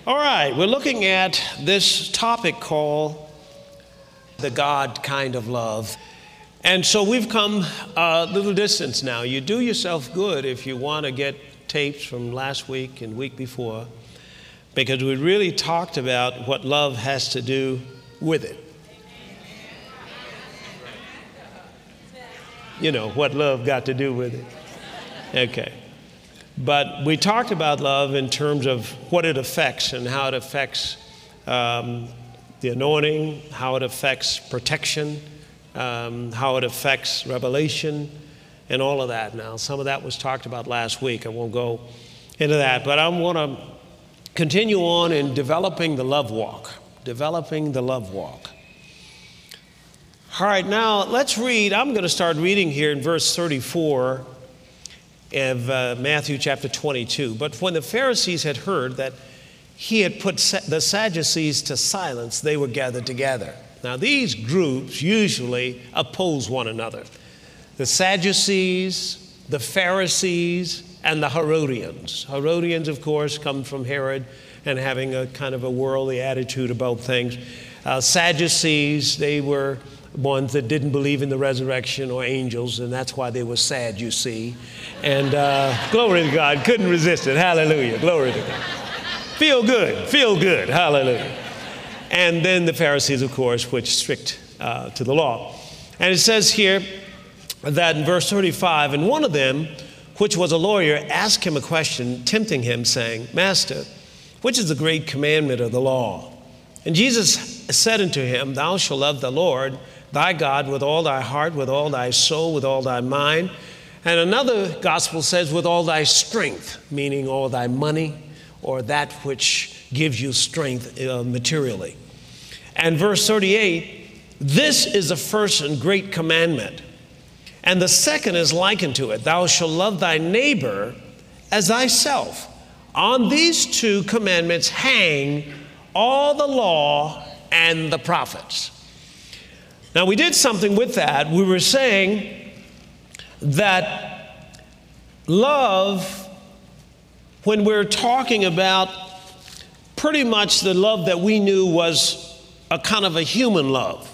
All right, we're looking at this topic called the God kind of love. And so we've come a little distance now. You do yourself good if you want to get tapes from last week and week before, because we really talked about what love has to do with it. You know, what love got to do with it. Okay. But we talked about love in terms of what it affects and how it affects the anointing, how it affects protection, how it affects revelation, and all of that. Now, some of that was talked about last week. I won't go into that. But I want to continue on in developing the love walk. Developing the love walk. All right, now let's read. I'm going to start reading here in verse 34 of Matthew chapter 22. But when the Pharisees had heard that he had put the Sadducees to silence, they were gathered together. Now, these groups usually oppose one another. The Sadducees, the Pharisees, and the Herodians. Herodians, of course, come from Herod and having a kind of a worldly attitude about things. Sadducees, they were ones that didn't believe in the resurrection or angels, and that's why they were sad, you see. And glory to God, couldn't resist it. Hallelujah, glory to God. Feel good, hallelujah. And then the Pharisees, of course, which strict to the law. And it says here that in verse 35, and one of them, which was a lawyer, asked him a question, tempting him, saying, Master, which is the great commandment of the law? And Jesus said unto him, Thou shalt love the Lord thy God with all thy heart, with all thy soul, with all thy mind. And another gospel says, with all thy strength, meaning all thy money or that which gives you strength materially. And verse 38, this is the first and great commandment. And the second is likened to it. Thou shalt love thy neighbor as thyself. On these two commandments hang all the law and the prophets. Now, we did something with that. We were saying that love, when we're talking about pretty much the love that we knew was a kind of a human love.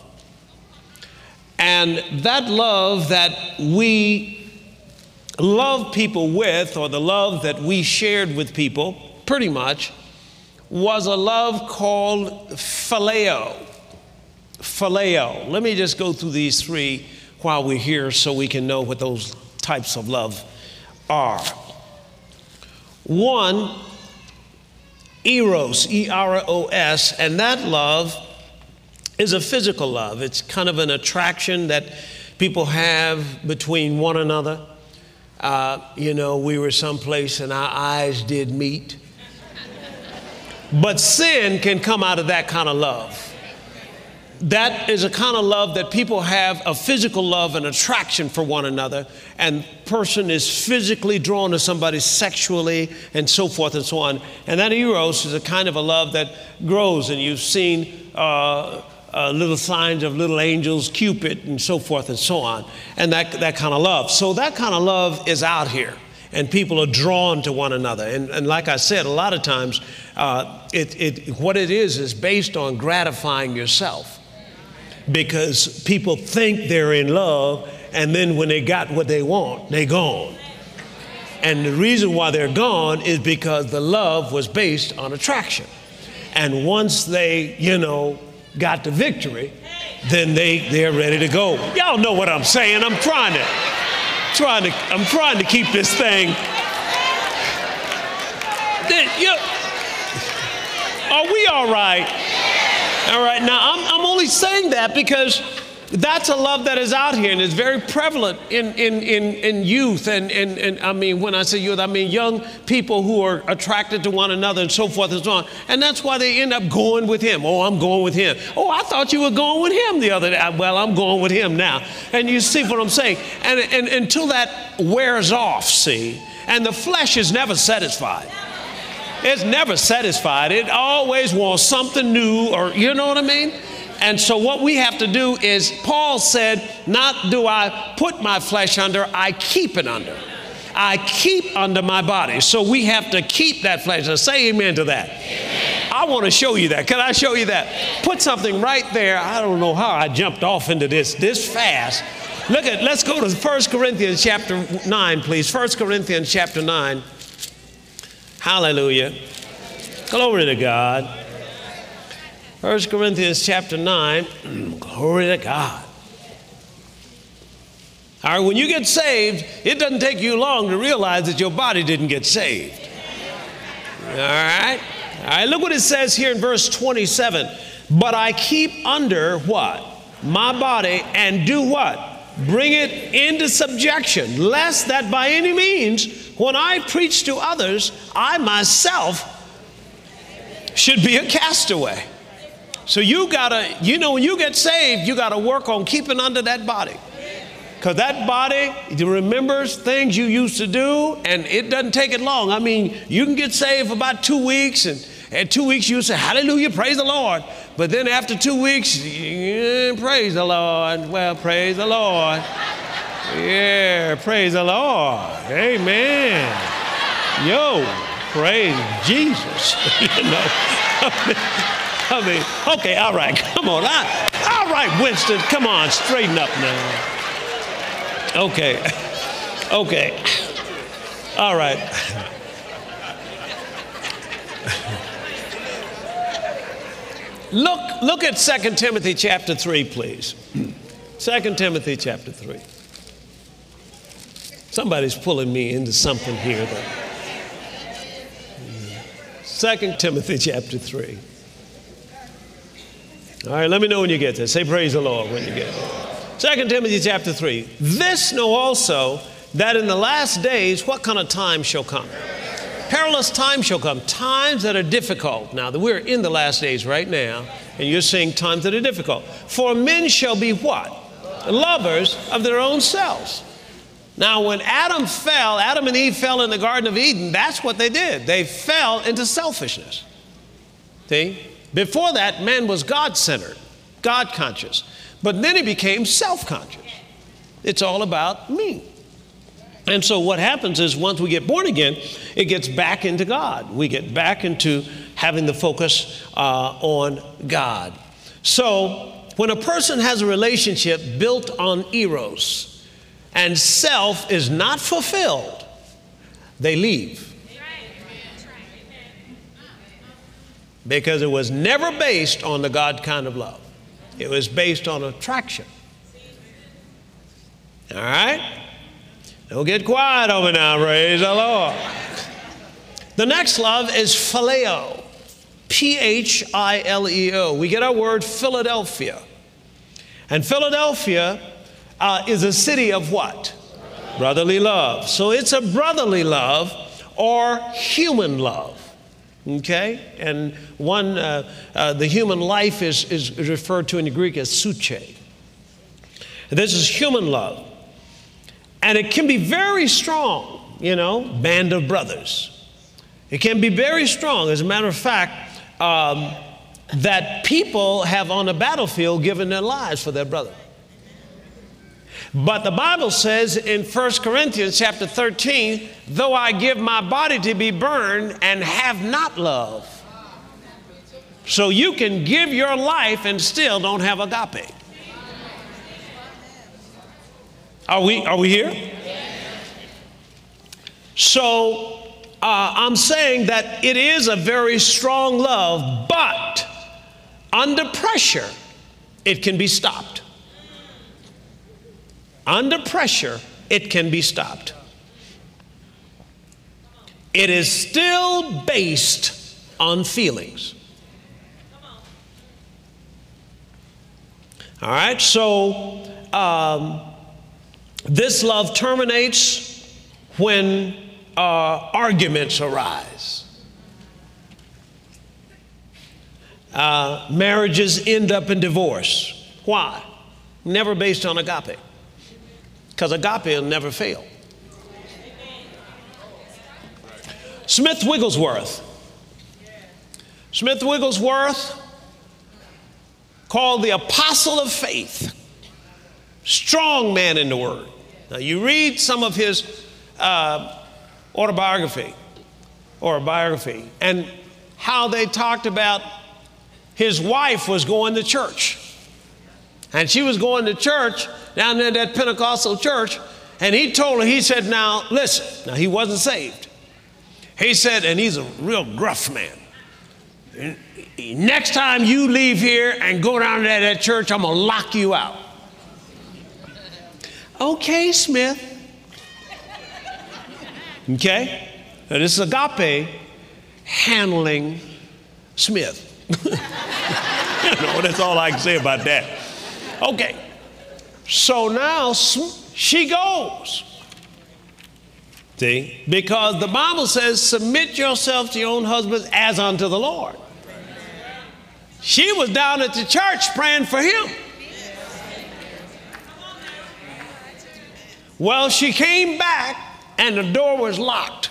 And that love that we love people with, or the love that we shared with people, pretty much, was a love called phileo. Phileo. Let me just go through these three while we're here so we can know what those types of love are. One, eros, E-R-O-S, and that love is a physical love. It's kind of an attraction that people have between one another. We were someplace and our eyes did meet. But sin can come out of that kind of love. That is a kind of love that people have, a physical love, an attraction for one another, and person is physically drawn to somebody sexually and so forth and so on. And that eros is a kind of a love that grows, and you've seen little signs of little angels, Cupid, and so forth and so on, and that kind of love. So that kind of love is out here, and people are drawn to one another. And like I said, a lot of times, what it is based on gratifying yourself. Because people think they're in love, and then when they got what they want, they're gone. And the reason why they're gone is because the love was based on attraction. And once they, got the victory, then they're ready to go. Y'all know what I'm saying. I'm trying to keep this thing. Are we all right? All right, now I'm only saying that because that's a love that is out here and is very prevalent in youth. And I mean, when I say youth, I mean young people who are attracted to one another and so forth and so on. And that's why they end up going with him. Oh, I'm going with him. Oh, I thought you were going with him the other day. Well, I'm going with him now. And you see what I'm saying? And until that wears off, see, and the flesh is never satisfied. It's never satisfied. It always wants something new, or you know what I mean? And so what we have to do is, Paul said, not do I put my flesh under, I keep it under. I keep under my body. So we have to keep that flesh. Now say amen to that. Amen. I want to show you that. Can I show you that? Put something right there. I don't know how I jumped off into this fast. Let's go to 1 Corinthians chapter 9, please. 1 Corinthians chapter 9. Hallelujah. Glory to God. 1 Corinthians chapter 9. Glory to God. All right, when you get saved, it doesn't take you long to realize that your body didn't get saved. All right? All right, look what it says here in verse 27. But I keep under what? My body, and do what? Bring it into subjection, lest that by any means, when I preach to others, I myself should be a castaway. So you gotta, when you get saved, you gotta work on keeping under that body. Because that body remembers things you used to do, and it doesn't take it long. I mean, you can get saved for about 2 weeks, and 2 weeks you say, hallelujah, praise the Lord. But then after 2 weeks, praise the Lord. Well, praise the Lord. Yeah, praise the Lord. Amen. Yo, praise Jesus. I mean, okay, all right, come on. All right, Winston, come on, straighten up now. Okay. All right. Look at 2 Timothy chapter 3, please. 2 Timothy chapter 3. Somebody's pulling me into something here, though. 2 Timothy chapter 3. All right, let me know when you get there. Say praise the Lord when you get there. 2 Timothy chapter 3. This know also that in the last days, what kind of time shall come? Perilous times shall come, times that are difficult. Now, we're in the last days right now, and you're seeing times that are difficult. For men shall be what? Lovers of their own selves. Now, when Adam and Eve fell in the Garden of Eden, that's what they did. They fell into selfishness. See? Before that, man was God-centered, God-conscious. But then he became self-conscious. It's all about me. And so what happens is once we get born again, it gets back into God. We get back into having the focus on God. So when a person has a relationship built on eros and self is not fulfilled, they leave. Because it was never based on the God kind of love. It was based on attraction. All right? Don't get quiet over now, praise the Lord. The next love is phileo. Phileo. We get our word Philadelphia. And Philadelphia is a city of what? Brotherly love. So it's a brotherly love or human love. Okay? And the human life is referred to in the Greek as suche. This is human love. And it can be very strong, band of brothers. It can be very strong. As a matter of fact, that people have on the battlefield given their lives for their brother. But the Bible says in 1 Corinthians chapter 13, though I give my body to be burned and have not love. So you can give your life and still don't have agape. Are we here? So I'm saying that it is a very strong love, but under pressure, it can be stopped. Under pressure, it can be stopped. It is still based on feelings. All right, so this love terminates when arguments arise. Marriages end up in divorce. Why? Never based on agape. Because agape will never fail. Smith Wigglesworth. Smith Wigglesworth, called the apostle of faith. Strong man in the word. Now you read some of his autobiography, and how they talked about his wife was going to church. And she was going to church down there at that Pentecostal church. And he told her, he said, now listen, now he wasn't saved. He said, and he's a real gruff man. Next time you leave here and go down to that church, I'm going to lock you out. Okay, Smith. Okay? Now this is Agape handling Smith. That's all I can say about that. Okay. So now she goes. See? Because the Bible says, submit yourself to your own husbands as unto the Lord. She was down at the church praying for him. Well, she came back and the door was locked.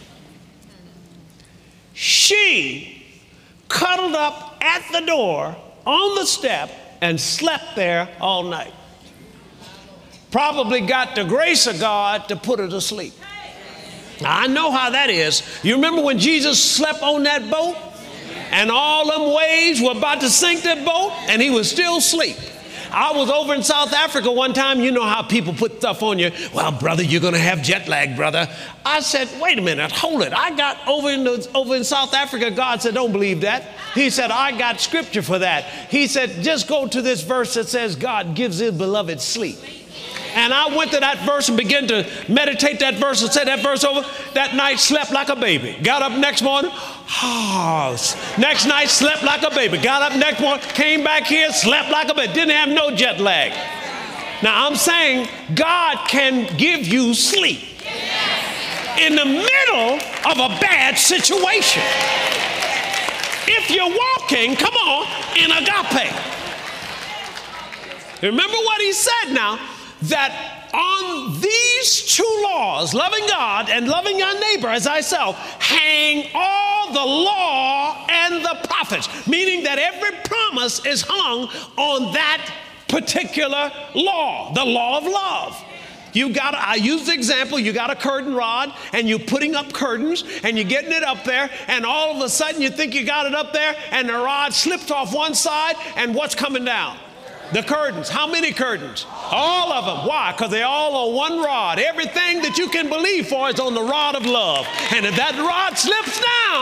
She cuddled up at the door on the step and slept there all night. Probably got the grace of God to put her to sleep. Now, I know how that is. You remember when Jesus slept on that boat and all them waves were about to sink that boat and he was still asleep? I was over in South Africa one time. You know how people put stuff on you. Well, brother, you're going to have jet lag, brother. I said, wait a minute, hold it. I got over in South Africa. God said, don't believe that. He said, I got scripture for that. He said, just go to this verse that says God gives his beloved sleep. And I went to that verse and began to meditate that verse and said that verse over. That night slept like a baby. Got up next morning. Next night slept like a baby. Got up next morning, came back here, slept like a baby. Didn't have no jet lag. Now I'm saying God can give you sleep in the middle of a bad situation. If you're walking, come on, in agape. Remember what he said now, that on these two laws, loving God and loving your neighbor as thyself, hang all the law and the prophets, meaning that every promise is hung on that particular law, the law of love. I use the example, you got a curtain rod and you're putting up curtains and you're getting it up there and all of a sudden you think you got it up there and the rod slipped off one side and what's coming down? The curtains. How many curtains? All of them. Why? Because they all are one rod. Everything that you can believe for is on the rod of love. And if that rod slips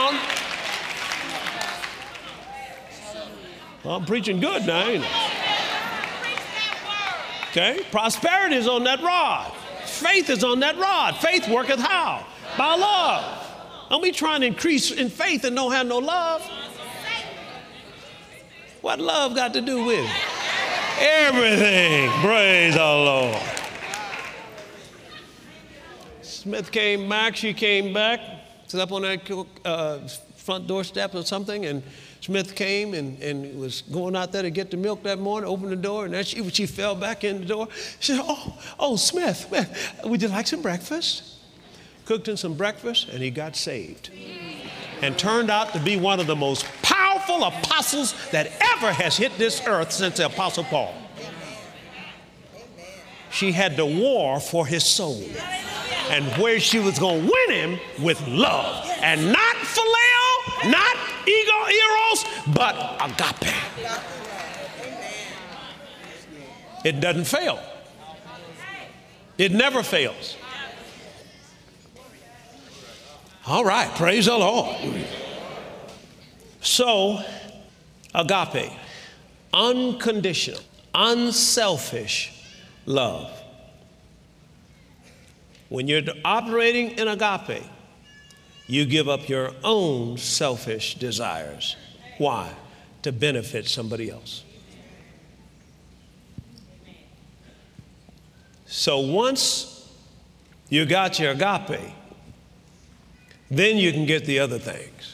down, well, I'm preaching good now, ain't I? Okay? Prosperity is on that rod. Faith is on that rod. Faith worketh how? By love. Don't be trying to increase in faith and don't have no love. What love got to do with it? Everything. Praise the Lord. Smith came back. She came back. Slept on that front door-step or something. And Smith came and was going out there to get the milk that morning. Opened the door. And then she fell back in the door. She said, oh, Smith, would you like some breakfast? Cooked him some breakfast. And he got saved. And turned out to be one of the most powerful apostles that ever has hit this earth since the Apostle Paul. She had to war for his soul. And where she was going to win him with love. And not phileo, not eros, but agape. It doesn't fail. It never fails. All right, praise the Lord. So, agape, unconditional, unselfish love. When you're operating in agape, you give up your own selfish desires. Why? To benefit somebody else. So once you got your agape, then you can get the other things.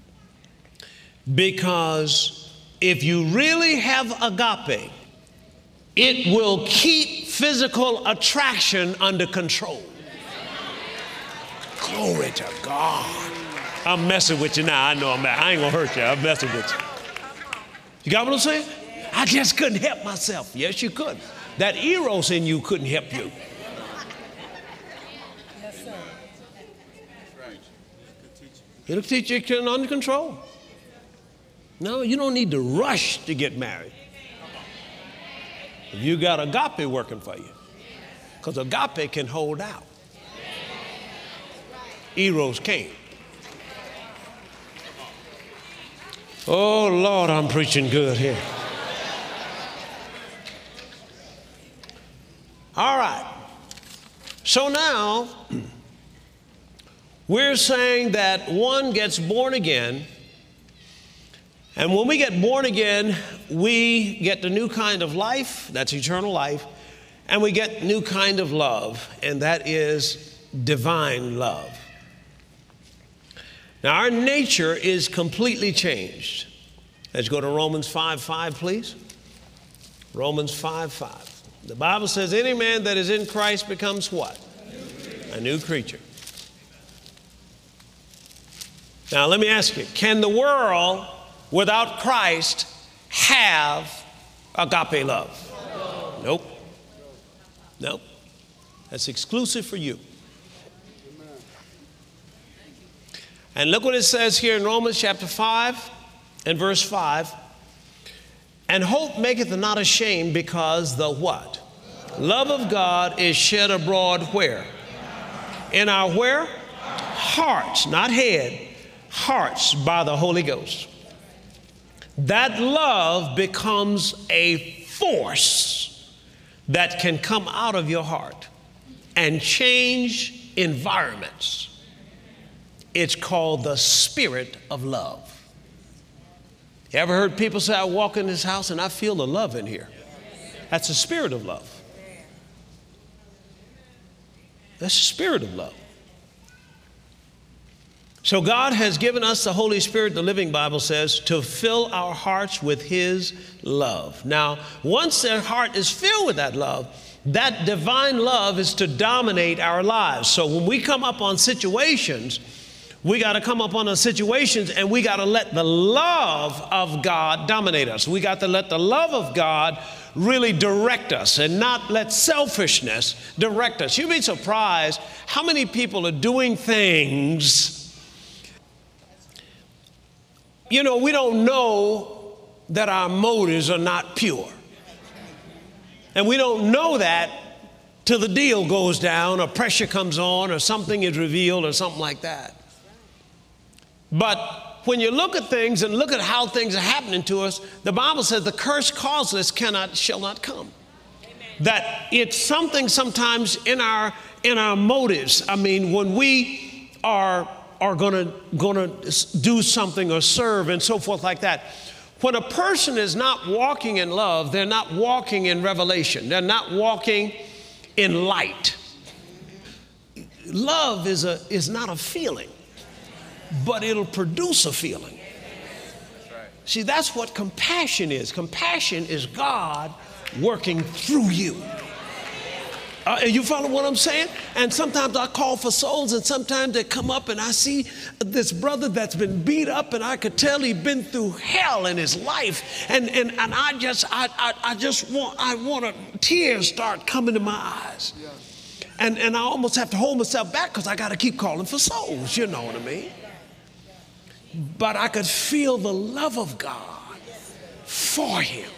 Because if you really have agape, it will keep physical attraction under control. Glory to God. I'm messing with you now. I know I ain't gonna hurt you. I'm messing with you. You got what I'm saying? I just couldn't help myself. Yes, you could. That eros in you couldn't help you. It'll teach you under control. No, you don't need to rush to get married. If you got agape working for you, because agape can hold out. Eros can't. Oh, Lord, I'm preaching good here. All right. So now, we're saying that one gets born again, and when we get born again, we get the new kind of life, that's eternal life, and we get new kind of love, and that is divine love. Now, our nature is completely changed. Let's go to Romans 5:5, please. Romans 5:5. The Bible says, any man that is in Christ becomes what? A new creature. Now, let me ask you, can the world without Christ have agape love? Nope. Nope. That's exclusive for you. And look what it says here in Romans chapter 5 and verse 5. And hope maketh not ashamed, because the what? Love of God is shed abroad where? In our where? Hearts, not head. Hearts by the Holy Ghost. That love becomes a force that can come out of your heart and change environments. It's called the spirit of love. You ever heard people say, I walk in this house and I feel the love in here? That's the spirit of love. That's the spirit of love. So God has given us the Holy Spirit, the Living Bible says, to fill our hearts with His love. Now, once their heart is filled with that love, that divine love is to dominate our lives. So when we come up on situations, we got to come up on the situations and we got to let the love of God dominate us. We got to let the love of God really direct us and not let selfishness direct us. You'd be surprised how many people are doing things. You know, we don't know that our motives are not pure. And we don't know that till the deal goes down or pressure comes on or something is revealed or something like that. But when you look at things and look at how things are happening to us, the Bible says the curse causeless shall not come. Amen. That it's something sometimes in our motives. I mean, when we are gonna do something or serve and so forth like that. When a person is not walking in love, they're not walking in revelation. They're not walking in light. Love is not a feeling, but it'll produce a feeling. See, that's what compassion is. Compassion is God working through you. You follow what I'm saying? And sometimes I call for souls, and sometimes they come up and I see this brother that's been beat up, and I could tell he'd been through hell in his life. And I want tears start coming to my eyes. And I almost have to hold myself back because I got to keep calling for souls, you know what I mean? But I could feel the love of God for him.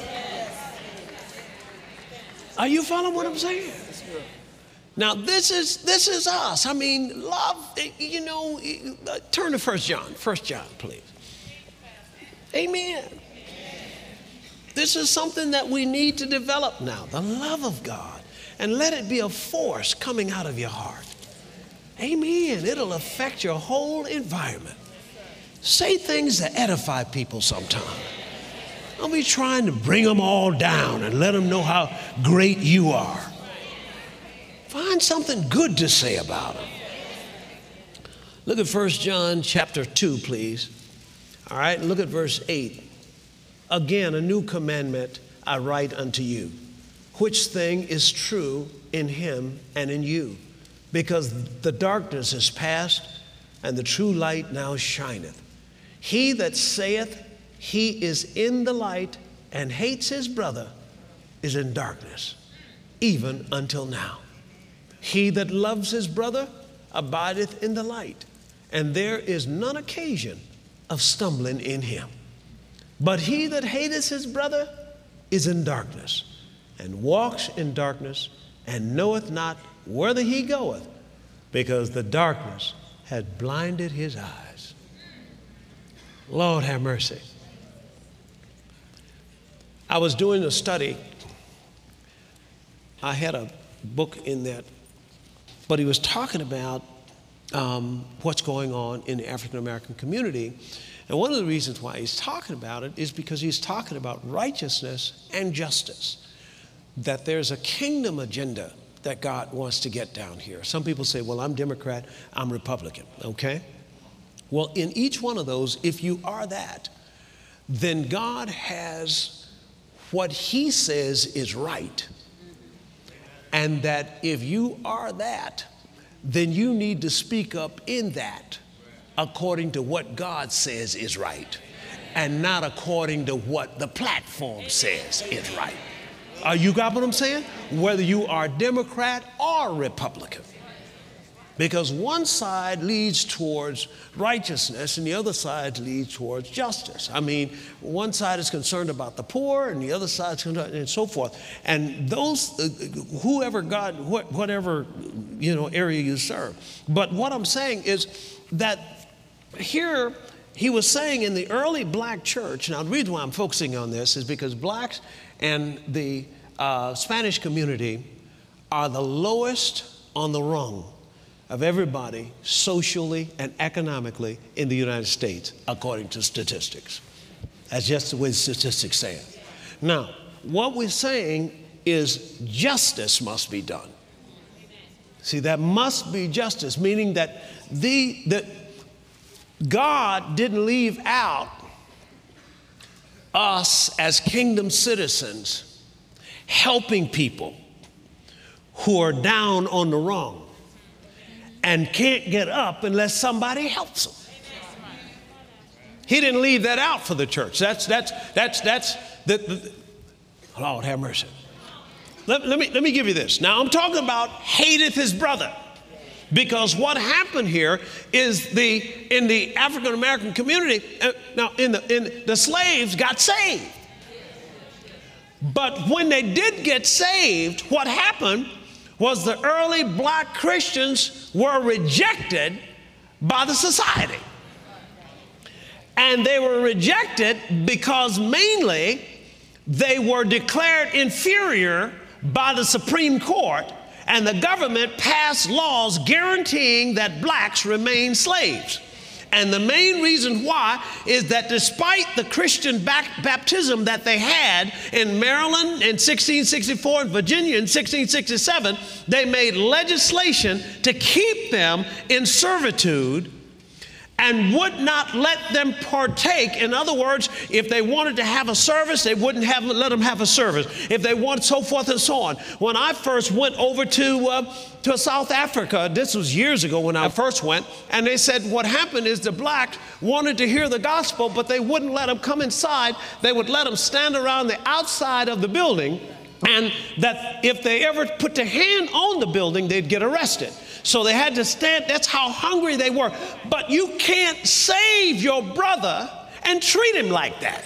Are you following what I'm saying? Now, this is us. I mean, love, you know, turn to 1 John, please. Amen. This is something that we need to develop now, the love of God. And let it be a force coming out of your heart. Amen. It'll affect your whole environment. Say things that edify people sometime. Don't be trying to bring them all down and let them know how great you are. Find something good to say about them. Look at 1 John chapter 2, please. All right, look at verse 8. Again, a new commandment I write unto you, which thing is true in him and in you, because the darkness is past and the true light now shineth. He that saith he is in the light and hates his brother is in darkness, even until now. He that loves his brother abideth in the light, and there is none occasion of stumbling in him. But he that hateth his brother is in darkness, and walks in darkness, and knoweth not whither he goeth, because the darkness had blinded his eyes. Lord have mercy. I was doing a study. I had a book in that, but he was talking about what's going on in the African American community. And one of the reasons why he's talking about it is because he's talking about righteousness and justice, that there's a kingdom agenda that God wants to get down here. Some people say, well, I'm Democrat, I'm Republican, okay? Well, in each one of those, if you are that, then God has what he says is right. And that if you are that, then you need to speak up in that according to what God says is right, and not according to what the platform says is right. You got what I'm saying? Whether you are Democrat or Republican. Because one side leads towards righteousness and the other side leads towards justice. I mean, one side is concerned about the poor and the other side is concerned, and so forth. And those, whoever God, whatever, area you serve. But what I'm saying is that here he was saying in the early black church, now the reason why I'm focusing on this is because blacks and the Spanish community are the lowest on the rung of everybody socially and economically in the United States, according to statistics. That's just the way the statistics say it. Now, what we're saying is justice must be done. See, that must be justice, meaning that God didn't leave out us as kingdom citizens helping people who are down on the wrong and can't get up unless somebody helps them. He didn't leave that out for the church. That's the Lord have mercy. Let me give you this. Now I'm talking about hateth his brother. Because what happened here is in the African American community, the slaves got saved. But when they did get saved, what happened was the early black Christians were rejected by the society. And they were rejected because mainly they were declared inferior by the Supreme Court, and the government passed laws guaranteeing that blacks remain slaves. And the main reason why is that despite the Christian baptism that they had in Maryland in 1664 and Virginia in 1667, they made legislation to keep them in servitude and would not let them partake. In other words, if they wanted to have a service, they wouldn't let them have a service. If they wanted so forth and so on. When I first went over to South Africa, this was years ago when I first went, and they said what happened is the blacks wanted to hear the gospel, but they wouldn't let them come inside. They would let them stand around the outside of the building, and that if they ever put their hand on the building, they'd get arrested. So they had to stand. That's how hungry they were. But you can't save your brother and treat him like that.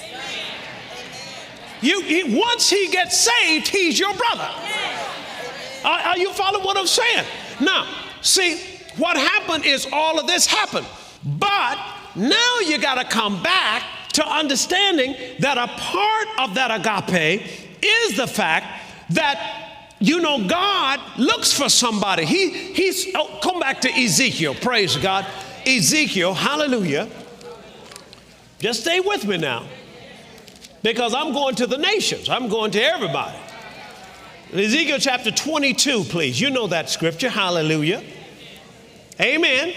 Once he gets saved, he's your brother. Are you following what I'm saying? Now, see, what happened is all of this happened. But now you got to come back to understanding that a part of that agape is the fact that God looks for somebody. Come back to Ezekiel. Praise God. Ezekiel, hallelujah. Just stay with me now. Because I'm going to the nations. I'm going to everybody. Ezekiel chapter 22, please. You know that scripture. Hallelujah. Amen.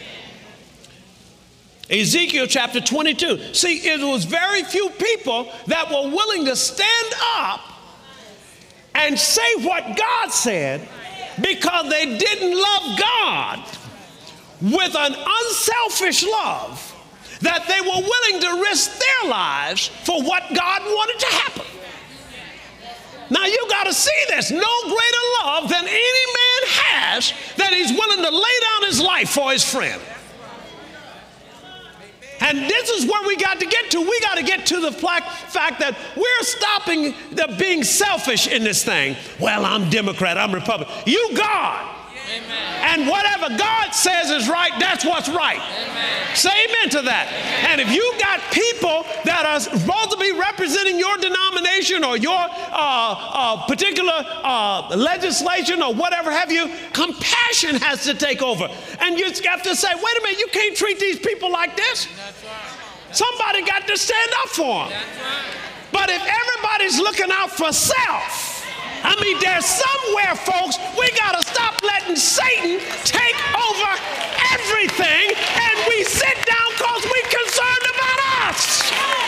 Ezekiel chapter 22. See, it was very few people that were willing to stand up and say what God said, because they didn't love God with an unselfish love, that they were willing to risk their lives for what God wanted to happen. Now you got to see this. No greater love than any man has, that he's willing to lay down his life for his friend. And this is where we got to get to. We got to get to the fact that we're stopping the being selfish in this thing. Well, I'm Democrat, I'm Republican. You God. Amen. And whatever God says is right, that's what's right. Amen. Say amen to that. Amen. And if you got people that are supposed to be representing your denomination or your particular legislation or whatever have you, compassion has to take over. And you have to say, wait a minute, you can't treat these people like this. That's right. Somebody got to stand up for them. That's right. But if everybody's looking out for self, I mean, there's somewhere, folks, we got to stop letting Satan take over everything and we sit down because we're concerned about us.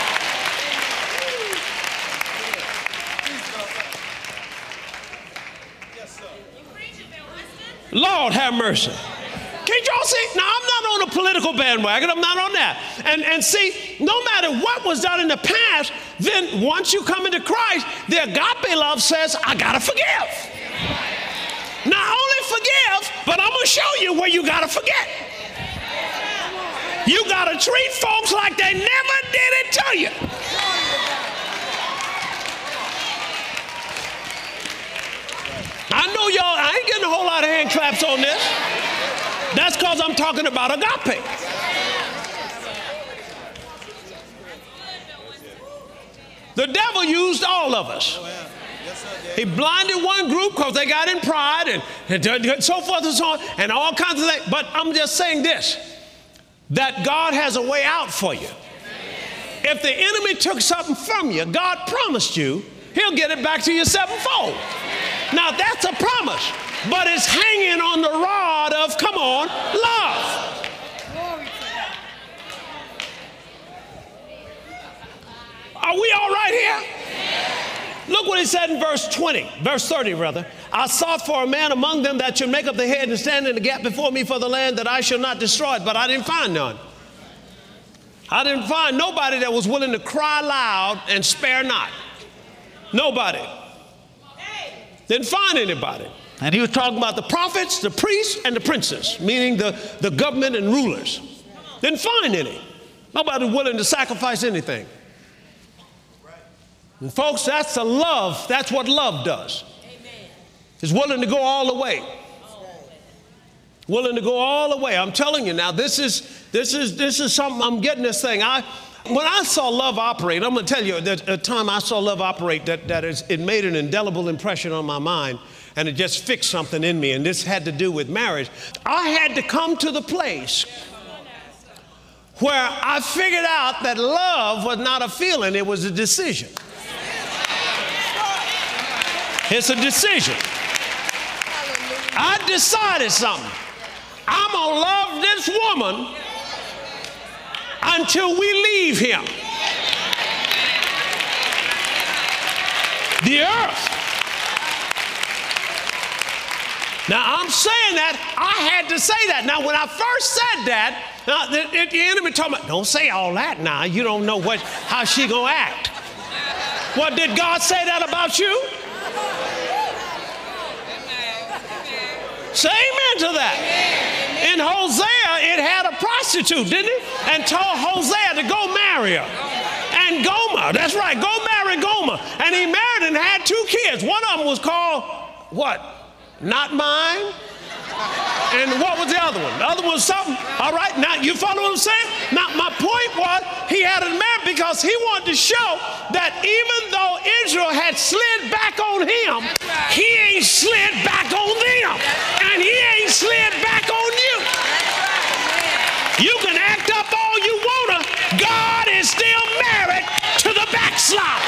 Lord have mercy. Can't y'all see? Now, I'm not on a political bandwagon. I'm not on that. And see, no matter what was done in the past, then once you come into Christ, the agape love says, I got to forgive. Not only forgive, but I'm going to show you where you got to forget. You got to treat folks like they never did it to you. I know y'all, I ain't getting a whole lot of hand claps on this. That's because I'm talking about agape. The devil used all of us. He blinded one group because they got in pride and so forth and so on and all kinds of things. But I'm just saying this, that God has a way out for you. If the enemy took something from you, God promised you he'll get it back to you sevenfold. Now that's a promise, but it's hanging on the rod of, come on, love. Are we all right here? Look what he said in verse 30 rather. I sought for a man among them that should make up the head and stand in the gap before me for the land, that I shall not destroy it, but I didn't find none. I didn't find nobody that was willing to cry loud and spare not. Nobody. Didn't find anybody. And he was talking about the prophets, the priests, and the princes, meaning the government and rulers. Didn't find any. Nobody willing to sacrifice anything. And folks, that's the love. That's what love does. It's willing to go all the way. Willing to go all the way. I'm telling you now, this is something. I'm getting this thing. When I saw love operate, I'm going to tell you, there's a time I saw love operate it made an indelible impression on my mind, and it just fixed something in me, and this had to do with marriage. I had to come to the place where I figured out that love was not a feeling, it was a decision. It's a decision. I decided something. I'm going to love this woman until we leave him. The earth. Now, I'm saying that, I had to say that. Now, when I first said that, the enemy told me, don't say all that now. You don't know how she going to act. Well, did God say that about you? Say amen to that. In Hosea, it had a prostitute, didn't it? And told Hosea to go marry her. And Gomer, that's right, go marry Gomer. And he married and had 2 kids. One of them was called, what? Not Mine? And what was the other one? The other one was something. All right, now you follow what I'm saying? Now, my point was he had it married because he wanted to show that even though Israel had slid back on him, he ain't slid back on them. And he ain't slid back on you. You can act up all you wanna. God is still married to the backslider.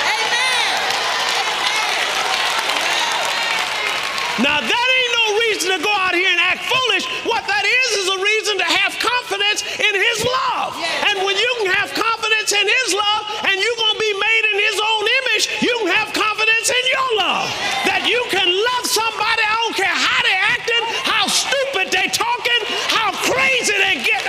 Now that ain't no reason to go out here and act foolish. What that is a reason to have confidence in his love. And when you can have confidence in his love and you're going to be made in his own image, you can have confidence in your love. That you can love somebody, I don't care how they acting, how stupid they talking, how crazy they get.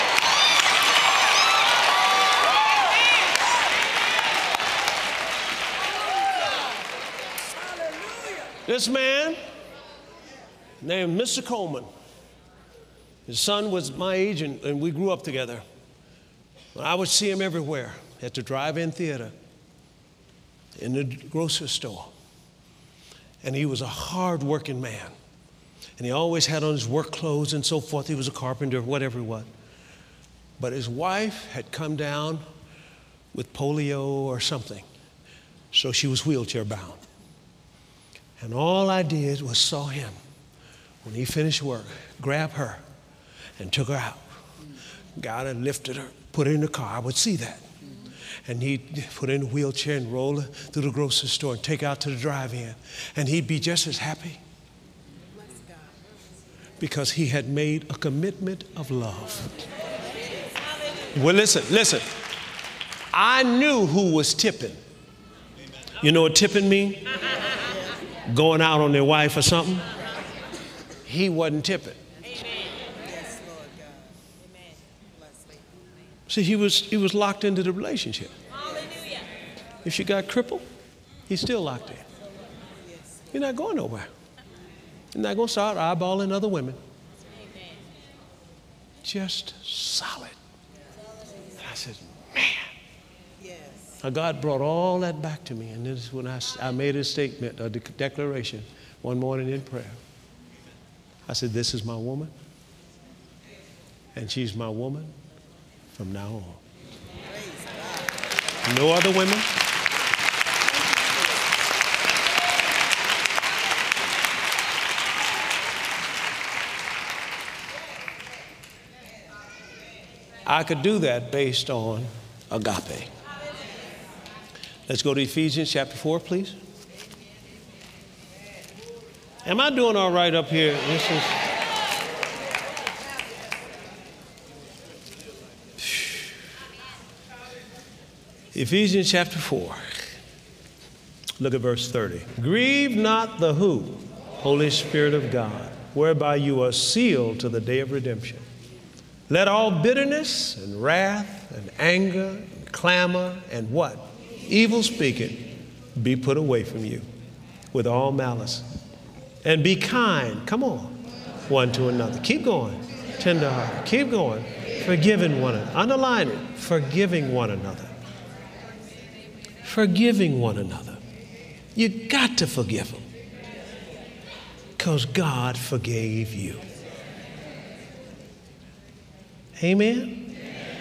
This man named Mr. Coleman, his son was my age and we grew up together. Well, I would see him everywhere, at the drive-in theater, in the grocery store. And he was a hard-working man. And he always had on his work clothes and so forth. He was a carpenter, whatever he was. But his wife had come down with polio or something. So she was wheelchair bound. And all I did was saw him, when he finished work, grab her and took her out. Got her, lifted her, put her in the car. I would see that. And he'd put her in the wheelchair and roll her through the grocery store and take her out to the drive-in. And he'd be just as happy because he had made a commitment of love. Well, listen. I knew who was tipping. You know what tipping means? Going out on their wife or something. He wasn't tipping. See, he was locked into the relationship. If she got crippled, he's still locked in. You're not going nowhere. You're not going to start eyeballing other women. Just solid. And I said, man. Now God brought all that back to me. And this is when I made a statement, a declaration one morning in prayer. I said, this is my woman. And she's my woman from now on. No other women. I could do that based on agape. Let's go to Ephesians chapter 4, please. Am I doing all right up here? This is. Ephesians chapter 4. Look at verse 30. Grieve not the who? Holy Spirit of God, whereby you are sealed to the day of redemption. Let all bitterness and wrath and anger and clamor and what? Evil speaking be put away from you with all malice. And be kind, come on, one to another. Keep going, tenderhearted. Keep going, forgiving one another. Underline it, forgiving one another. Forgiving one another. You got to forgive them because God forgave you. Amen?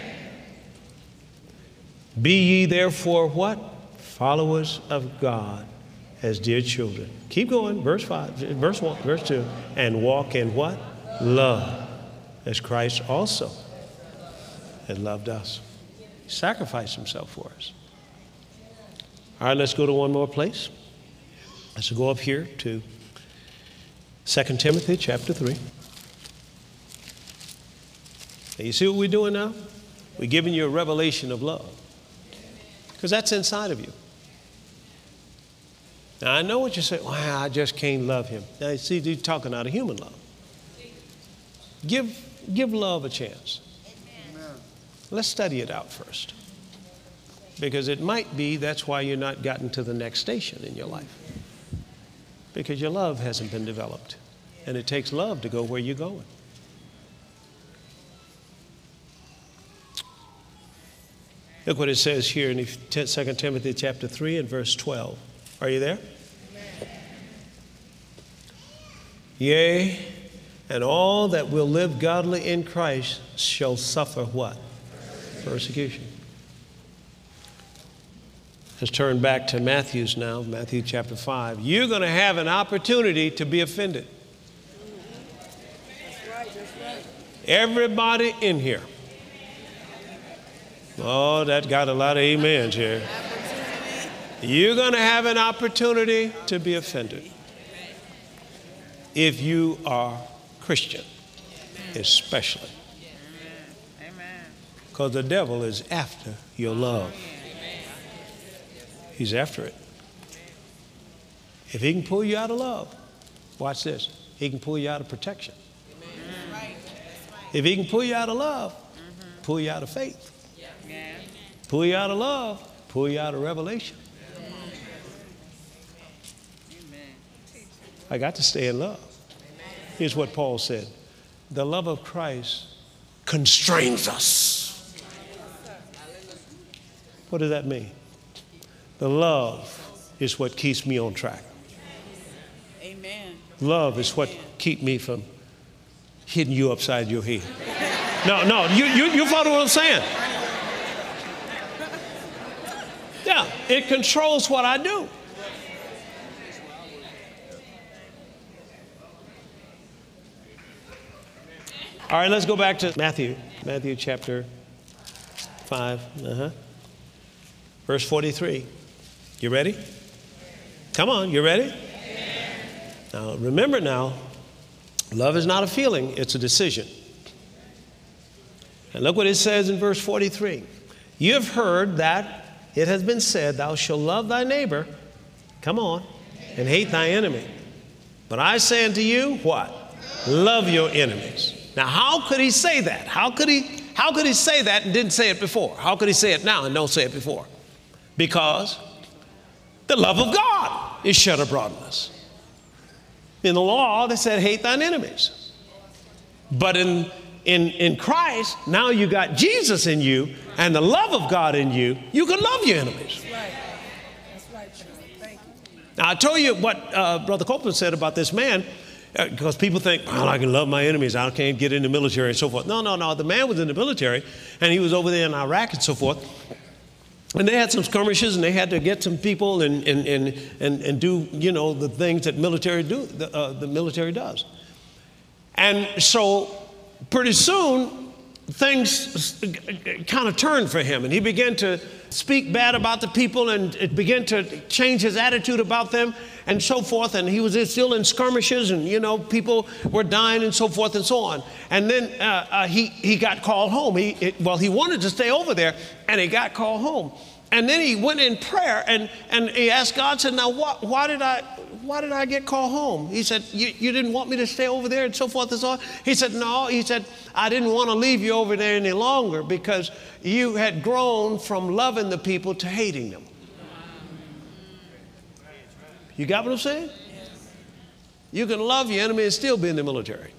Be ye therefore what? Followers of God as dear children. Keep going, verse 5, verse 1, verse 2. And walk in what? Love, as Christ also had loved us. He sacrificed himself for us. All right, let's go to one more place. Let's go up here to 2 Timothy chapter 3. Now, you see what we're doing now? We're giving you a revelation of love. Because that's inside of you. Now, I know what you say, well, I just can't love him. Now, you see, you're talking out of human love. Give love a chance. Amen. Let's study it out first. Because it might be that's why you're not gotten to the next station in your life. Because your love hasn't been developed. And it takes love to go where you're going. Look what it says here in 2 Timothy chapter 3 and verse 12. Are you there? Yea, and all that will live godly in Christ shall suffer what? Persecution. Let's turn back to Matthew's now, Matthew chapter 5. You're going to have an opportunity to be offended. That's right. Everybody in here. Oh, that got a lot of amens here. You're going to have an opportunity to be offended if you are Christian, especially. Because the devil is after your love. He's after it. If he can pull you out of love, watch this, he can pull you out of protection. If he can pull you out of love, pull you out of faith. Pull you out of love, pull you out of revelation. I got to stay in love. Here's what Paul said. The love of Christ constrains us. What does that mean? The love is what keeps me on track. Amen. Love is what keeps me from hitting you upside your head. No, you follow what I'm saying? Yeah, it controls what I do. All right, let's go back to Matthew chapter 5, verse 43. You ready? Come on, you ready? Now, remember now, love is not a feeling, it's a decision. And look what it says in verse 43. You have heard that it has been said, thou shalt love thy neighbor, come on, and hate thy enemy. But I say unto you, what? Love your enemies. Now, how could he say that? How could he say that and didn't say it before? How could he say it now and don't say it before? Because the love of God is shed abroad in us. In the law, they said, hate thine enemies. But in Christ, now you got Jesus in you and the love of God in you, you can love your enemies. That's right. That's right. Thank you. Now, I told you what Brother Copeland said about this man, because people think, well, I can love my enemies. I can't get in the military and so forth. No. The man was in the military, and he was over there in Iraq and so forth. And they had some skirmishes, and they had to get some people and do, the things that military do. The military does. And so pretty soon, things kind of turned for him, and he began to speak bad about the people, and it began to change his attitude about them and so forth. And he was still in skirmishes, and people were dying and so forth and so on. And then he got called home. He wanted to stay over there, and he got called home. And then he went in prayer and he asked God, said, now why did I get called home? He said, you didn't want me to stay over there and so forth and so on? He said, no. He said, I didn't want to leave you over there any longer because you had grown from loving the people to hating them. You got what I'm saying? You can love your enemy and still be in the military.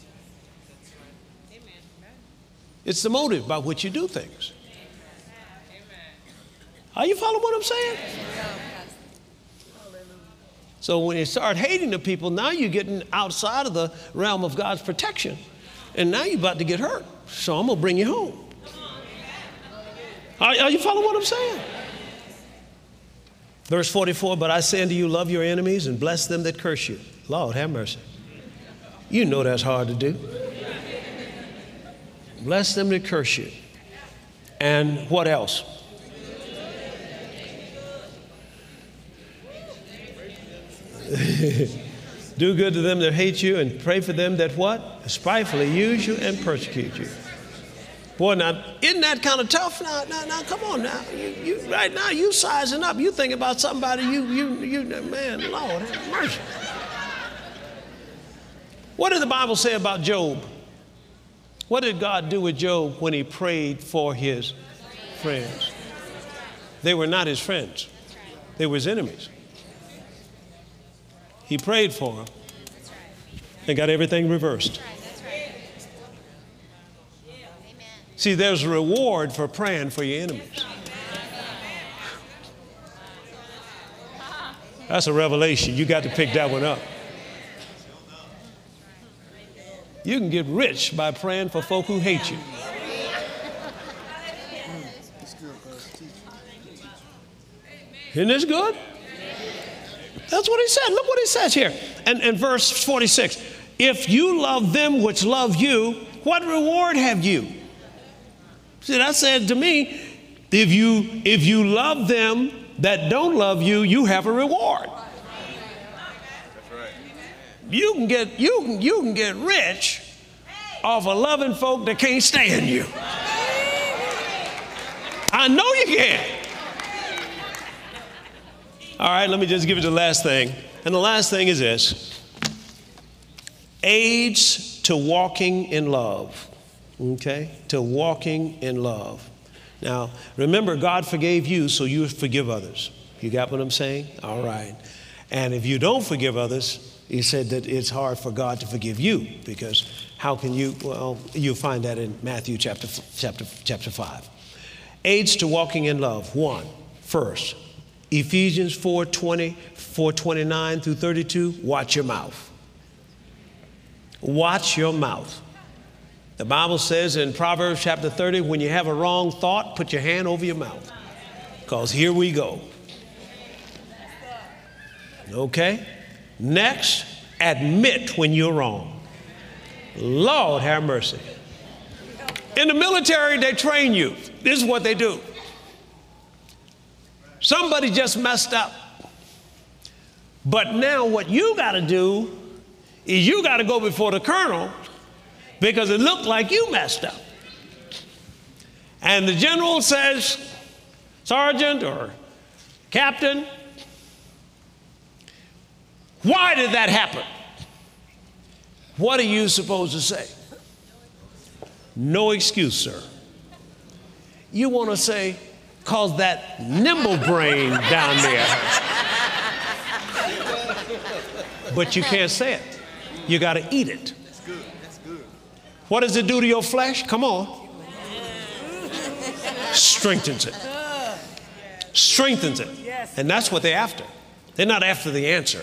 It's the motive by which you do things. Are you following what I'm saying? So when you start hating the people, now you're getting outside of the realm of God's protection. And now you're about to get hurt. So I'm going to bring you home. Are you following what I'm saying? Verse 44, but I say unto you, love your enemies and bless them that curse you. Lord, have mercy. You know that's hard to do. Bless them that curse you. And what else? Do good to them that hate you and pray for them that what? Spitefully use you and persecute you. Boy, now, isn't that kind of tough? Now, come on now. You right now, you sizing up. You think about somebody, man, Lord, have mercy. What did the Bible say about Job? What did God do with Job when he prayed for his friends? They were not his friends. They were his enemies. He prayed for them and got everything reversed. See, there's a reward for praying for your enemies. That's a revelation. You got to pick that one up. You can get rich by praying for folk who hate you. Isn't this good? That's what he said. Look what he says here. And verse 46. If you love them which love you, what reward have you? See, that said to me, if you love them that don't love you, you have a reward. That's right. You can get rich off of loving folk that can't stand you. I know you can. All right, let me just give you the last thing. And the last thing is this. Aids to walking in love. Okay? To walking in love. Now, remember, God forgave you, so you forgive others. You got what I'm saying? All right. And if you don't forgive others, he said that it's hard for God to forgive you, because how can you? Well, you'll find that in Matthew chapter 5. Aids to walking in love. One, first, Ephesians 4:20, 4:29 through 32, watch your mouth. Watch your mouth. The Bible says in Proverbs chapter 30, when you have a wrong thought, put your hand over your mouth. Because here we go. Okay? Next, admit when you're wrong. Lord have mercy. In the military, they train you. This is what they do. Somebody just messed up. But now what you got to do is you got to go before the colonel because it looked like you messed up. And the general says, Sergeant or Captain, why did that happen? What are you supposed to say? No excuse, sir. You want to say, cause that nimble brain down there. But you can't say it. You got to eat it. That's good. That's good. What does it do to your flesh? Come on. Strengthens it. Strengthens it. And that's what they're after. They're not after the answer.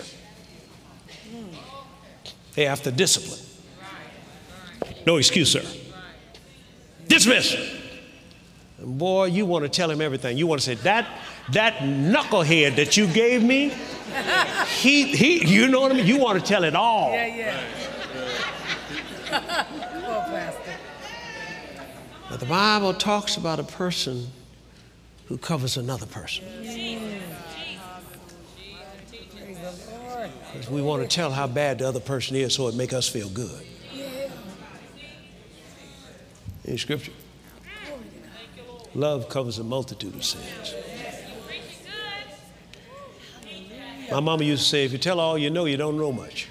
They're after discipline. No excuse, sir. Dismiss. And boy, you want to tell him everything. You want to say, that knucklehead that you gave me, he, you know what I mean? You want to tell it all. Yeah. Oh, Pastor. But the Bible talks about a person who covers another person. Praise the Lord. Because we want to tell how bad the other person is so it make us feel good. In Scripture, love covers a multitude of sins. My mama used to say, if you tell all you know, you don't know much.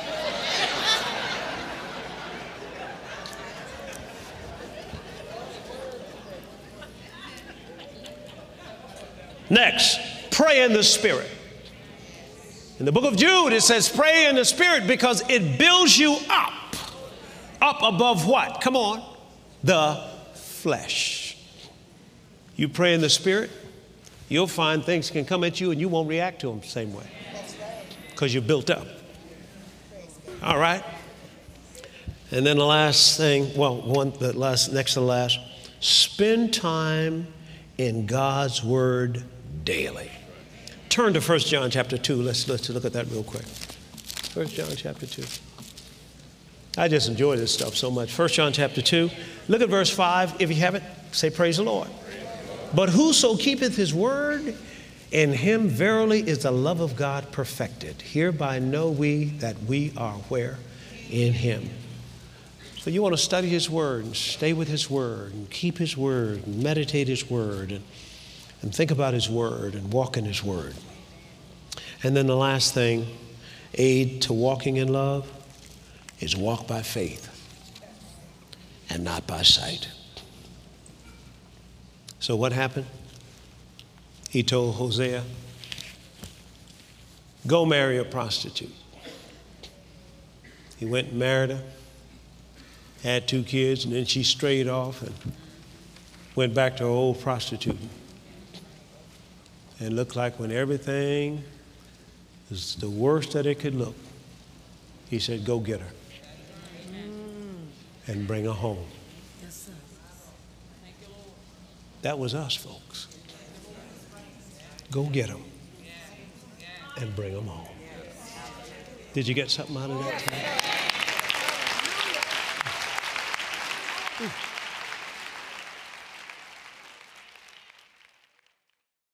Next, pray in the Spirit. In the book of Jude, it says pray in the Spirit because it builds you up. Up above what? Come on. The flesh. You pray in the Spirit, you'll find things can come at you and you won't react to them the same way. Because you're built up. All right. And then the last thing, next to the last, spend time in God's Word daily. Turn to 1 John chapter 2. Let's look at that real quick. 1 John chapter 2. I just enjoy this stuff so much. 1 John chapter 2. Look at verse 5. If you have it, say praise the Lord. But whoso keepeth his word, in him verily is the love of God perfected. Hereby know we that we are where? In him. So you want to study his word and stay with his word and keep his word and meditate his word and think about his word and walk in his word. And then the last thing, aid to walking in love, is walk by faith and not by sight. So what happened? He told Hosea, go marry a prostitute. He went and married her, had 2 kids, and then she strayed off and went back to her old prostituting. And looked like when everything was the worst that it could look, he said, go get her and bring her home. Yes, sir. That was us, folks. Go get them and bring them home. Did you get something out of that tonight?